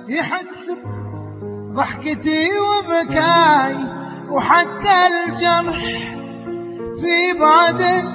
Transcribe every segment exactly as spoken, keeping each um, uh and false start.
يحس ضحكتي وبكاي، وحتى الجرح في بعدك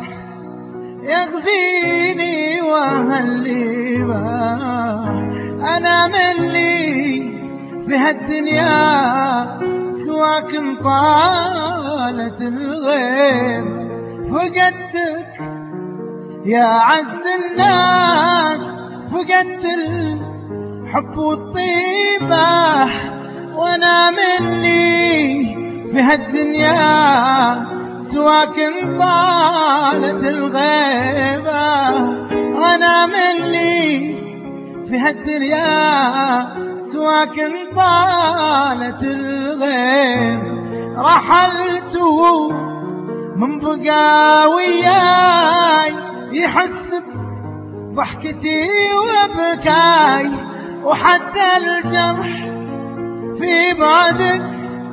يغزيني وهاللي باه. أنا ملي في هالدنيا سواك طالت الغيب، فقدتك يا عز الناس، فقدت الحب والطيبة. وانا مني في هالدنيا سواك طالت الغيبة. وانا مني في هالدنيا سواك طالت الغيبة. رحلت من بقى وياي يحس ضحكتي وبكاي، وحتى الجرح في بعدك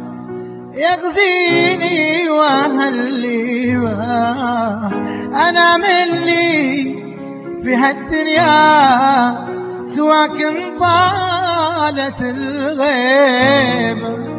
يغزيني وهاللي باه. أنا ملي في هالدنيا سواك طالت الغيبة.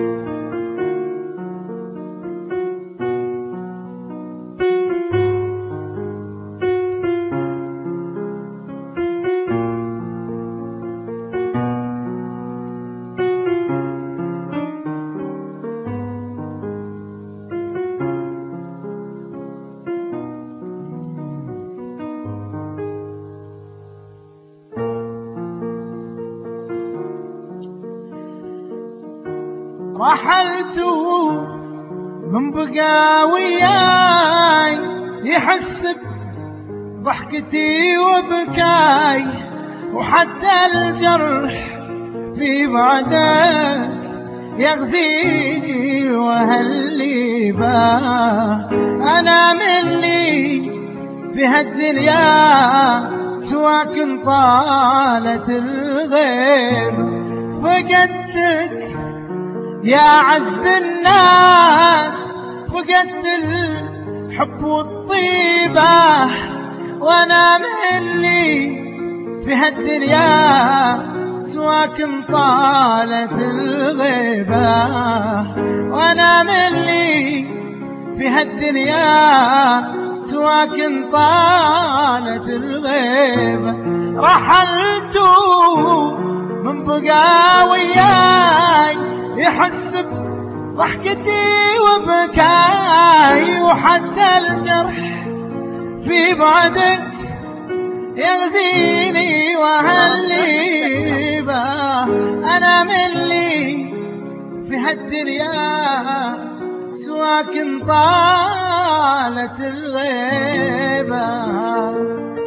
رحلت من بقى وياي يحس بضحكتي وبكاي، وحتى الجرح في بعدك يغزيني وهاللي باه. أنا ملي في هالدنيا سواك طالت الغيبة، فقدتك يا عز الناس، فقدت الحب والطيبة. وانا ملي في هالدنيا سواك طالت الغيبة. وانا ملي في هالدنيا سواك طالت الغيبة. رحلت من بقى وياي يحس بضحكتي وبكاي، وحتى الجرح في بعدك يغزيني وهاللي باه. أنا ملي في هالدنيا سواك طالت الغيبة.